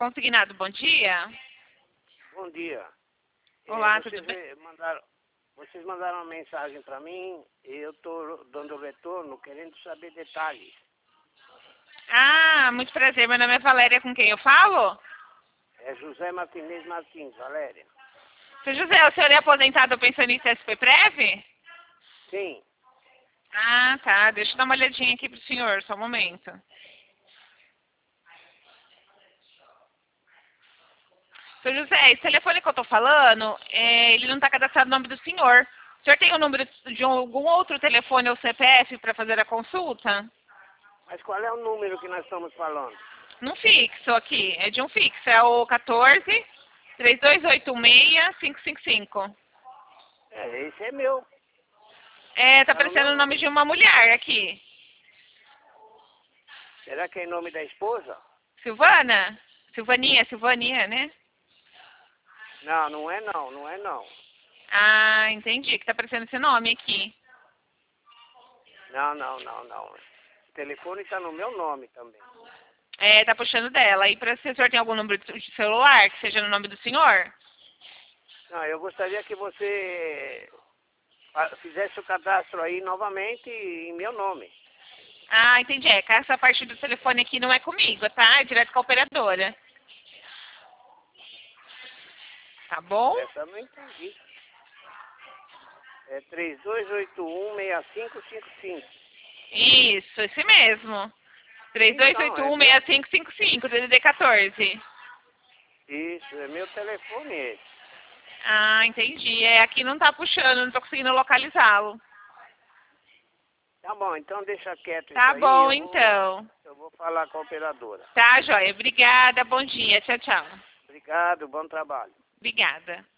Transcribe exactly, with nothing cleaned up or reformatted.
Consignado, bom dia. Bom dia. Olá, é, tudo vocês bem? mandaram, vocês mandaram uma mensagem para mim e eu estou dando retorno, querendo saber detalhes. Ah, muito prazer. Meu nome é Valéria, com quem eu falo? É José Martinez Martins, Valéria. Seu José, o senhor é aposentado ou pensionista S P Prev? Sim, Ah, tá. Deixa eu dar uma olhadinha aqui pro senhor, só um momento. Seu José, esse telefone que eu tô falando, é, ele não tá cadastrado no nome do senhor. O senhor tem o número de algum outro telefone ou C P F para fazer a consulta? mas qual é o número que nós estamos falando? Num fixo aqui, é de um fixo, é o quatorze, três dois oito seis, cinco cinco cinco. É, esse é meu. É, tá Tá no meu aparecendo o nome nome. de uma mulher aqui. Será que é em nome da esposa? Silvana? Silvaninha, Silvaninha, né? Não, não é não, não é não. Ah, entendi, que tá aparecendo esse nome aqui. Não, não, não, não. O telefone está no meu nome também. É, tá puxando dela. E para se o senhor tem algum número de celular que seja no nome do senhor? Não, eu gostaria que você ah, fizesse o cadastro aí novamente em meu nome. Ah, entendi. É que essa parte do telefone aqui não é comigo, tá? É direto com a operadora. Tá bom? Essa eu não entendi. É três dois oito um, seis cinco cinco cinco. Isso, esse mesmo. três dois Então, oito é um, meu. seis cinco cinco cinco, D D D quatorze. Isso, é meu telefone esse. Ah, entendi. É, aqui não tá puxando, não tô conseguindo localizá-lo. Tá bom, então deixa quieto isso Tá aí. bom, Eu vou, então. eu vou falar com a operadora. Tá, joia. Obrigada, bom dia. Tchau, tchau. Obrigado, bom trabalho. Obrigada.